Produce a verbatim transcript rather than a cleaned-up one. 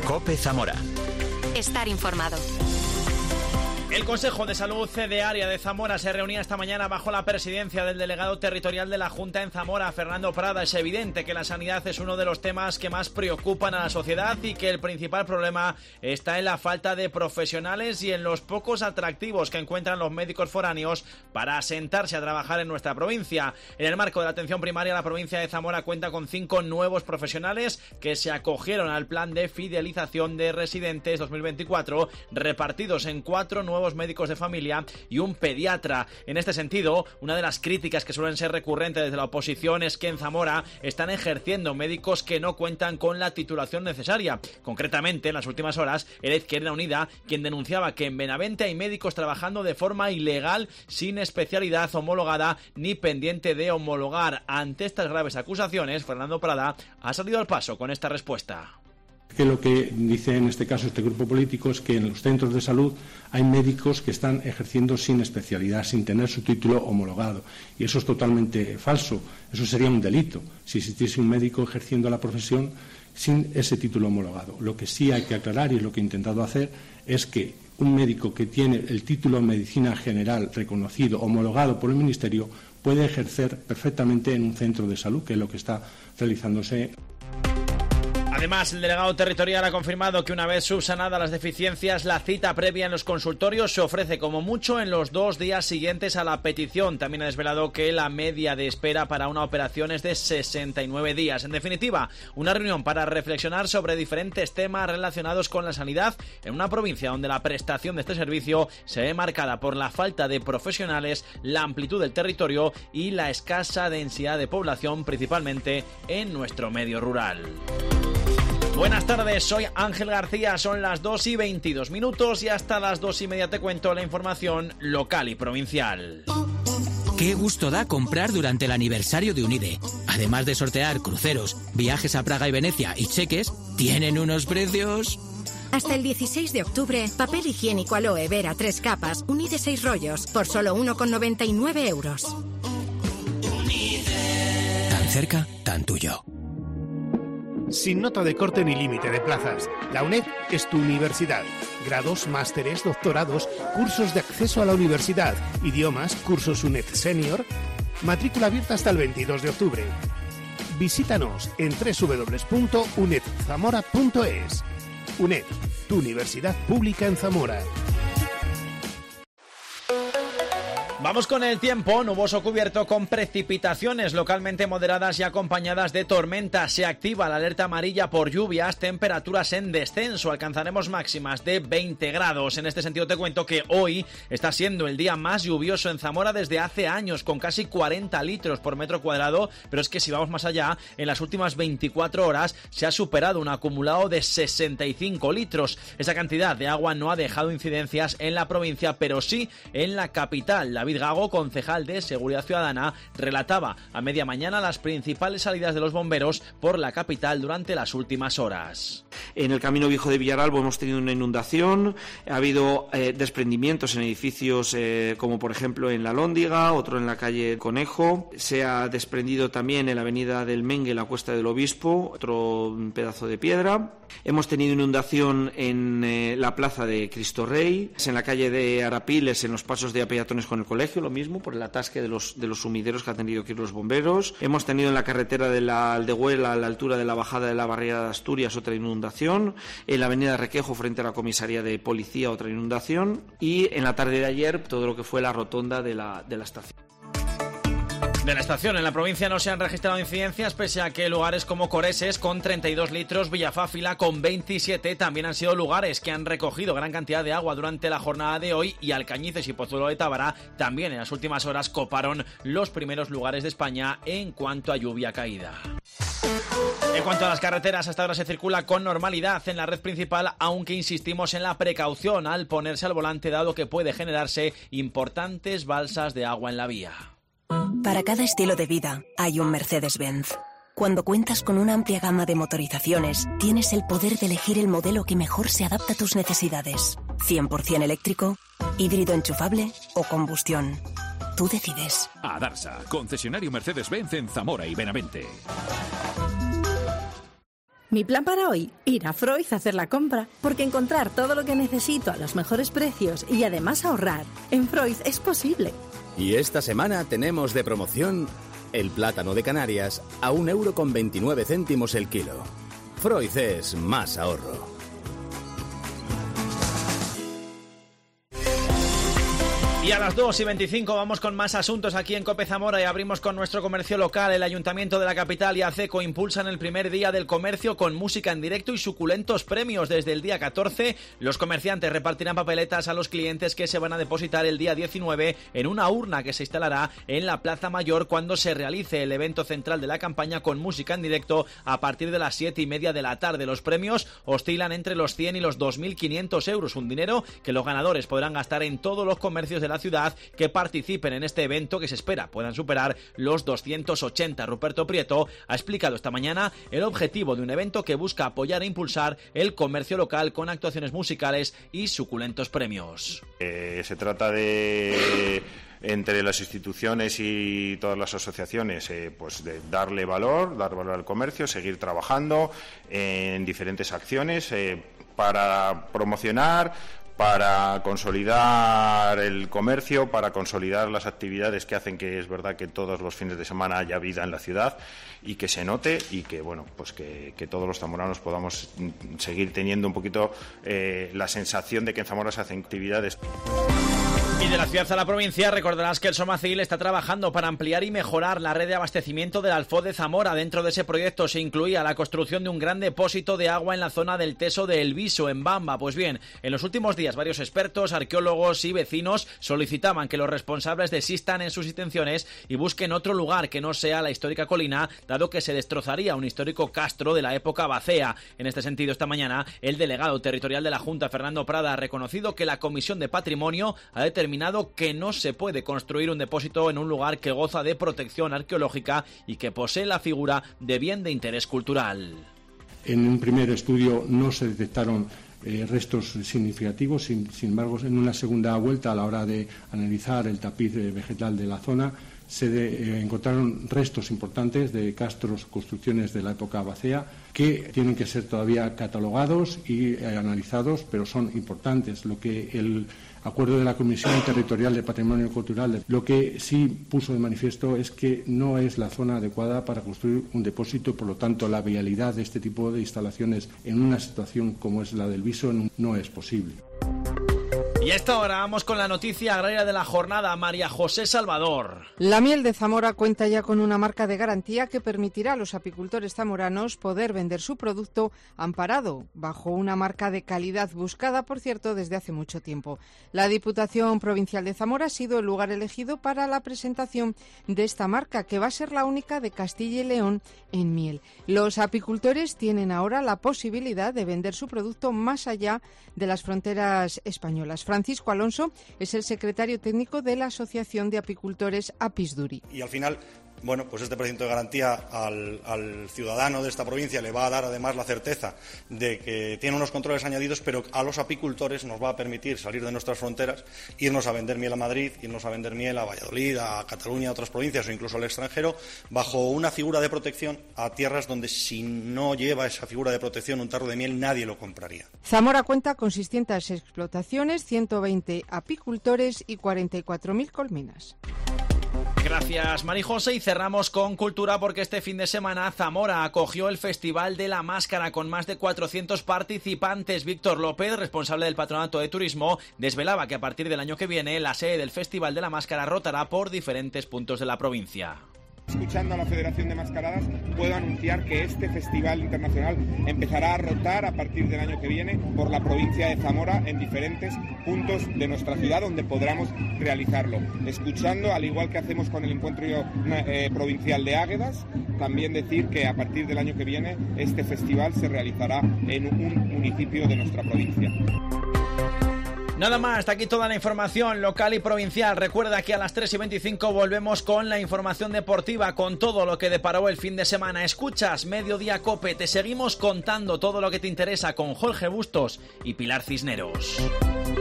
COPE Zamora. Estar informado. El Consejo de Salud de Área de Zamora se reunía esta mañana bajo la presidencia del delegado territorial de la Junta en Zamora, Fernando Prada. Es evidente que la sanidad es uno de los temas que más preocupan a la sociedad y que el principal problema está en la falta de profesionales y en los pocos atractivos que encuentran los médicos foráneos para asentarse a trabajar en nuestra provincia. En el marco de la atención primaria, la provincia de Zamora cuenta con cinco nuevos profesionales que se acogieron al plan de fidelización de residentes dos mil veinticuatro, repartidos en cuatro nuevos médicos de familia y un pediatra. En este sentido, una de las críticas que suelen ser recurrentes desde la oposición es que en Zamora están ejerciendo médicos que no cuentan con la titulación necesaria. Concretamente, en las últimas horas, era Izquierda Unida quien denunciaba que en Benavente hay médicos trabajando de forma ilegal, sin especialidad homologada ni pendiente de homologar. Ante estas graves acusaciones, Fernando Prada ha salido al paso con esta respuesta. Que lo que dice en este caso este grupo político es que en los centros de salud hay médicos que están ejerciendo sin especialidad, sin tener su título homologado. Y eso es totalmente falso. Eso sería un delito si existiese un médico ejerciendo la profesión sin ese título homologado. Lo que sí hay que aclarar, y lo que he intentado hacer, es que un médico que tiene el título en medicina general reconocido, homologado por el Ministerio, puede ejercer perfectamente en un centro de salud, que es lo que está realizándose. Además, el delegado territorial ha confirmado que una vez subsanadas las deficiencias, la cita previa en los consultorios se ofrece como mucho en los dos días siguientes a la petición. También ha desvelado que la media de espera para una operación es de sesenta y nueve días. En definitiva, una reunión para reflexionar sobre diferentes temas relacionados con la sanidad en una provincia donde la prestación de este servicio se ve marcada por la falta de profesionales, la amplitud del territorio y la escasa densidad de población, principalmente en nuestro medio rural. Buenas tardes, soy Ángel García, son las dos y veintidós minutos y hasta las dos y media te cuento la información local y provincial. Qué gusto da comprar durante el aniversario de Unide. Además de sortear cruceros, viajes a Praga y Venecia y cheques, tienen unos precios... Hasta el dieciséis de octubre, papel higiénico Aloe Vera tres capas, Unide seis rollos, por solo uno con noventa y nueve euros. Tan cerca, tan tuyo. Sin nota de corte ni límite de plazas, la UNED es tu universidad. Grados, másteres, doctorados, cursos de acceso a la universidad, idiomas, cursos UNED Senior. Matrícula abierta hasta el veintidós de octubre. Visítanos en doble u doble u doble u punto uned zamora punto es. UNED, tu universidad pública en Zamora. Vamos con el tiempo, nuboso cubierto con precipitaciones localmente moderadas y acompañadas de tormentas. Se activa la alerta amarilla por lluvias, temperaturas en descenso, alcanzaremos máximas de veinte grados. En este sentido te cuento que hoy está siendo el día más lluvioso en Zamora desde hace años, con casi cuarenta litros por metro cuadrado, pero es que si vamos más allá, en las últimas veinticuatro horas se ha superado un acumulado de sesenta y cinco litros. Esa cantidad de agua no ha dejado incidencias en la provincia, pero sí en la capital. David Gago, concejal de Seguridad Ciudadana, relataba a media mañana las principales salidas de los bomberos por la capital durante las últimas horas. En el Camino Viejo de Villaralbo hemos tenido una inundación, ha habido eh, desprendimientos en edificios eh, como por ejemplo en La Lóndiga, otro en la calle Conejo, se ha desprendido también en la avenida del Mengue, la Cuesta del Obispo, otro pedazo de piedra. Hemos tenido inundación en eh, la plaza de Cristo Rey, en la calle de Arapiles, en los pasos de peatones con el colegio, lo mismo, por el atasque de los, de los sumideros que han tenido que ir los bomberos. Hemos tenido en la carretera de la Aldehuela, a la altura de la bajada de la barriada de Asturias, otra inundación. En la avenida Requejo, frente a la comisaría de policía, otra inundación. Y en la tarde de ayer, todo lo que fue la rotonda de la, de la estación. De la estación, en la provincia no se han registrado incidencias, pese a que lugares como Coreses con treinta y dos litros, Villafáfila con veintisiete también han sido lugares que han recogido gran cantidad de agua durante la jornada de hoy, y Alcañices y Pozuelo de Tábara también en las últimas horas coparon los primeros lugares de España en cuanto a lluvia caída. En cuanto a las carreteras, hasta ahora se circula con normalidad en la red principal, aunque insistimos en la precaución al ponerse al volante, dado que puede generarse importantes balsas de agua en la vía. Para cada estilo de vida hay un Mercedes-Benz. Cuando cuentas con una amplia gama de motorizaciones, tienes el poder de elegir el modelo que mejor se adapta a tus necesidades. cien por ciento eléctrico, híbrido enchufable o combustión. Tú decides. Adarsa, concesionario Mercedes-Benz en Zamora y Benavente. Mi plan para hoy, ir a Freud a hacer la compra, porque encontrar todo lo que necesito a los mejores precios y además ahorrar, en Freud es posible. Y esta semana tenemos de promoción el plátano de Canarias a un euro con veintinueve céntimos el kilo. Freud es más ahorro. Y a las dos y veinticinco vamos con más asuntos aquí en COPE Zamora y abrimos con nuestro comercio local. El Ayuntamiento de la capital y ACECO impulsan el primer día del comercio con música en directo y suculentos premios. Desde el día catorce, los comerciantes repartirán papeletas a los clientes que se van a depositar el día diecinueve en una urna que se instalará en la Plaza Mayor cuando se realice el evento central de la campaña con música en directo a partir de las siete y media de la tarde. Los premios oscilan entre los cien y los dos mil quinientos euros, un dinero que los ganadores podrán gastar en todos los comercios de la ciudad que participen en este evento, que se espera puedan superar los doscientos ochenta. Ruperto Prieto ha explicado esta mañana el objetivo de un evento que busca apoyar e impulsar el comercio local con actuaciones musicales y suculentos premios. Eh, se trata de, entre las instituciones y todas las asociaciones, eh, pues de darle valor, dar valor al comercio, seguir trabajando en diferentes acciones eh, para promocionar, para consolidar el comercio, para consolidar las actividades que hacen que es verdad que todos los fines de semana haya vida en la ciudad y que se note y que bueno pues que, que todos los zamoranos podamos seguir teniendo un poquito eh, la sensación de que en Zamora se hacen actividades. Y de la ciudad a la provincia, recordarás que el Somacil está trabajando para ampliar y mejorar la red de abastecimiento del Alfoz de Zamora. Dentro de ese proyecto se incluía la construcción de un gran depósito de agua en la zona del Teso de El Viso, en Bamba. Pues bien, en los últimos días varios expertos, arqueólogos y vecinos solicitaban que los responsables desistan en sus intenciones y busquen otro lugar que no sea la histórica colina, dado que se destrozaría un histórico castro de la época bacea. En este sentido, esta mañana, el delegado territorial de la Junta, Fernando Prada, ha reconocido que la Comisión de Patrimonio ha determinado que no se puede construir un depósito en un lugar que goza de protección arqueológica y que posee la figura de bien de interés cultural. En un primer estudio no se detectaron eh, restos significativos, sin, sin embargo, en una segunda vuelta, a la hora de analizar el tapiz eh, vegetal de la zona, se de, eh, encontraron restos importantes de castros, construcciones de la época bacea, que tienen que ser todavía catalogados y eh, analizados, pero son importantes. Lo que el acuerdo de la Comisión Territorial de Patrimonio Cultural lo que sí puso de manifiesto es que no es la zona adecuada para construir un depósito, por lo tanto la viabilidad de este tipo de instalaciones en una situación como es la del Viso no es posible. Y a esta hora vamos con la noticia agraria de la jornada. María José Salvador. La miel de Zamora cuenta ya con una marca de garantía que permitirá a los apicultores zamoranos poder vender su producto amparado bajo una marca de calidad buscada, por cierto, desde hace mucho tiempo. La Diputación Provincial de Zamora ha sido el lugar elegido para la presentación de esta marca, que va a ser la única de Castilla y León en miel. Los apicultores tienen ahora la posibilidad de vender su producto más allá de las fronteras españolas. Francisco Alonso es el secretario técnico de la Asociación de Apicultores Apisduri. Y al final, bueno, pues este procedimiento de garantía al, al ciudadano de esta provincia le va a dar además la certeza de que tiene unos controles añadidos, pero a los apicultores nos va a permitir salir de nuestras fronteras, irnos a vender miel a Madrid, irnos a vender miel a Valladolid, a Cataluña, a otras provincias o incluso al extranjero, bajo una figura de protección a tierras donde si no lleva esa figura de protección un tarro de miel nadie lo compraría. Zamora cuenta con seiscientas explotaciones, ciento veinte apicultores y cuarenta y cuatro mil colmenas. Gracias, Marijose, y cerramos con cultura porque este fin de semana Zamora acogió el Festival de la Máscara con más de cuatrocientos participantes. Víctor López, responsable del Patronato de Turismo, desvelaba que a partir del año que viene la sede del Festival de la Máscara rotará por diferentes puntos de la provincia. Escuchando a la Federación de Mascaradas, puedo anunciar que este festival internacional empezará a rotar a partir del año que viene por la provincia de Zamora en diferentes puntos de nuestra ciudad donde podamos realizarlo. Escuchando, al igual que hacemos con el encuentro eh, provincial de Águedas, también decir que a partir del año que viene este festival se realizará en un municipio de nuestra provincia. Nada más, hasta aquí toda la información local y provincial. Recuerda que a las tres y veinticinco volvemos con la información deportiva, con todo lo que deparó el fin de semana. Escuchas Mediodía Cope, te seguimos contando todo lo que te interesa con Jorge Bustos y Pilar Cisneros.